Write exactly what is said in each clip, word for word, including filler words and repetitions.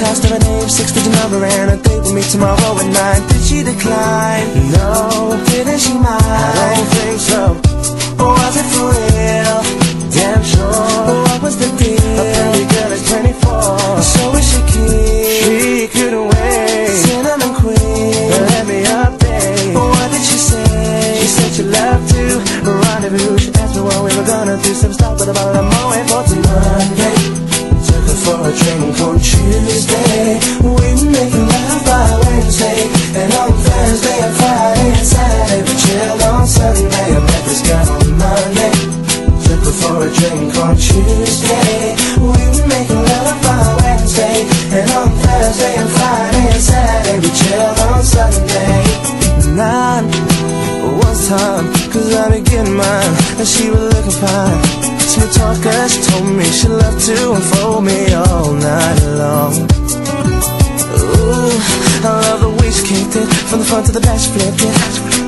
cost of a name, six-digit number, and a date with me tomorrow at nine. Did she decline? No. Didn't she mind? I don't think so. Or was it for real? Damn sure. What was the deal? A pretty girl is twenty-four, so is she keen? She couldn't wait. Cinnamon queen, let me update. What did she say? She said she loved to rendezvous. She asked me what we were gonna do. Some stuff with a bottle of Moet for Monday. Took her for a drink on Tuesday. We were making love by Wednesday, and on Thursday and Friday and Saturday we chilled on Sunday. I met this girl on Monday. Took her for a drink on Tuesday. We were making love by Wednesday, and on Thursday and Friday and Saturday we chilled on Sunday. Nine was time, cause I be getting mine, and she was looking fine. Smooth talker, she told me she loved to unfold me all night long. Ooh, I love the way she kicked it, from the front to the back she flipped it.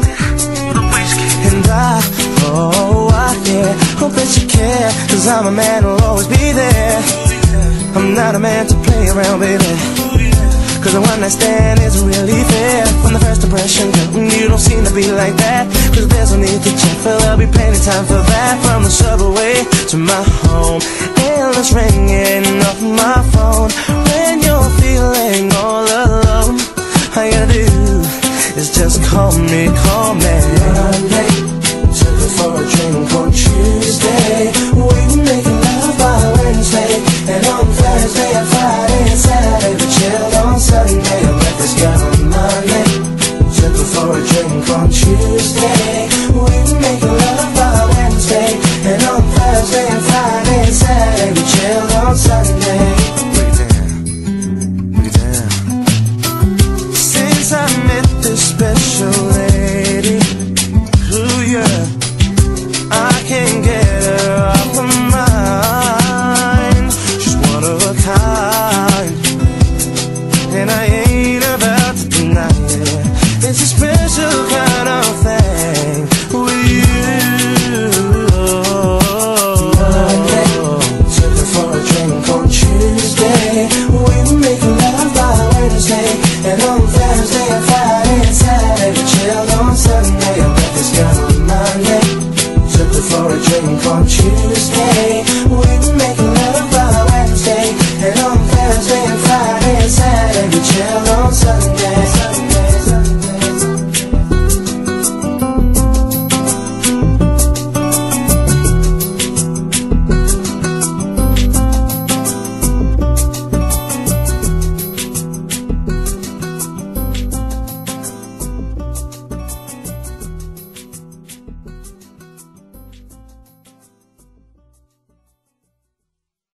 And I, oh I, yeah, hope that you care, cause I'm a man who'll always be there. I'm not a man to play around, baby, cause the one night stand isn't really fair. From the first impression, girl, you don't seem to be like that, cause there's no need to check, but there'll be plenty time for that. From the subway to my home, endless ringing off my phone. When you're feeling